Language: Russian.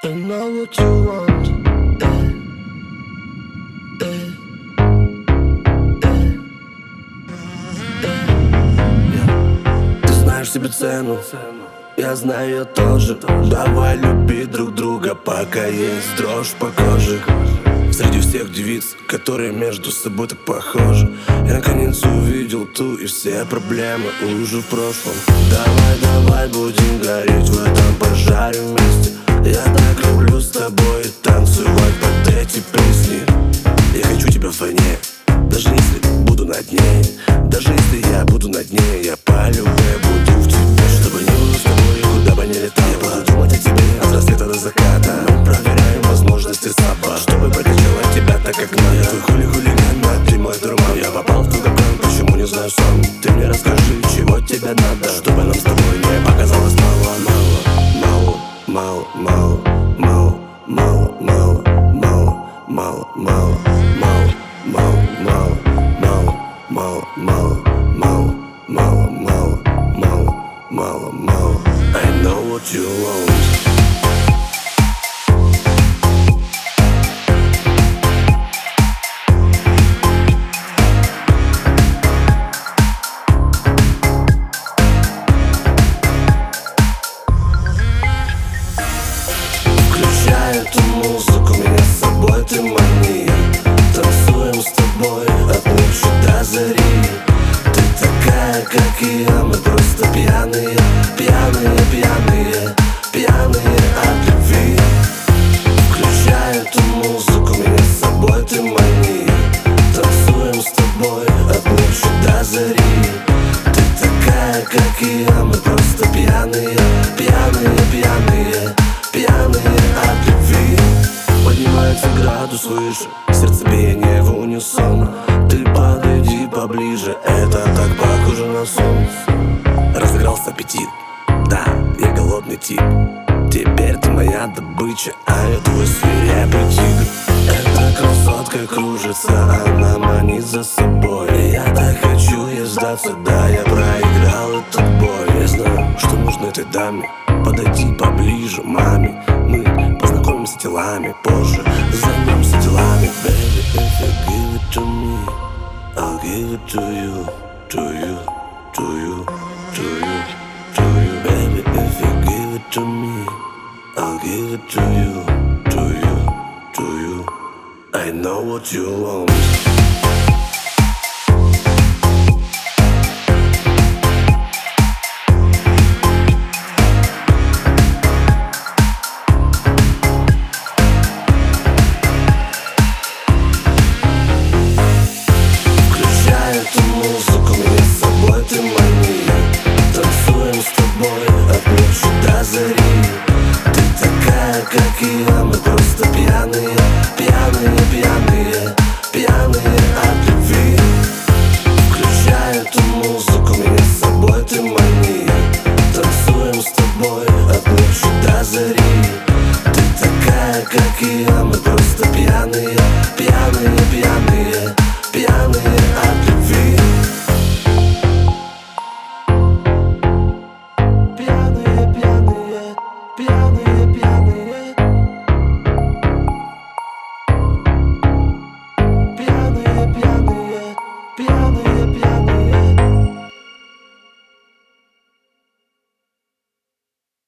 I know what you want. Ты знаешь себе цену, я знаю ее тоже. Давай любить друг друга, пока есть дрожь по коже. Среди всех девиц, которые между собой так похожи, я наконец увидел ту, и все проблемы уже в прошлом. Давай будем гореть в этом пожаре вместе. Я так люблю с тобой танцевать под эти песни. Я хочу тебя в войне, даже если буду над ней. Даже если я буду над ней, я по-любому буду в тебе. Чтобы не было с тобой, куда бы ни летал, я буду думать о тебе от рассвета до заката. Мы проверяем возможности собак, чтобы прокачала тебя так, как надо. Я твой хулиган, а ты мой дурман. Я попал в твой капкан, почему не знаю сам. Ты мне расскажи, чего тебе надо, чтобы нам с тобой не показалось мало. I know what you want. Эту музыку, меня с собой ты мани. Танцуем с тобой от ночи до зари. Ты такая, как и я, мы просто пьяные от любви. Включай эту музыку, меня с собой ты мани. Танцуем с тобой от ночи до зари. Ты такая, как и я, мы просто пьяные от любви. Поднимается градус выше, сердцебиение в унисон. Ты подойди поближе, это так похоже на сон. Разыгрался аппетит, да, я голодный тип. Теперь ты моя добыча, а я твой свирепый тигр. Эта красотка кружится, она манит за собой. Я так хочу ей сдаться, да, я проиграл этот бой. Я знаю, что нужно этой даме, подойди поближе, маме. Мы познакомимся телами, позже займемся делами. Baby, if you give it to me, I'll give it to you, to you, to you, to you, to you. Baby, if you give it to me, I'll give it to you, to you, to you. I know what you want. Эту музыку, меня с собой ты моя.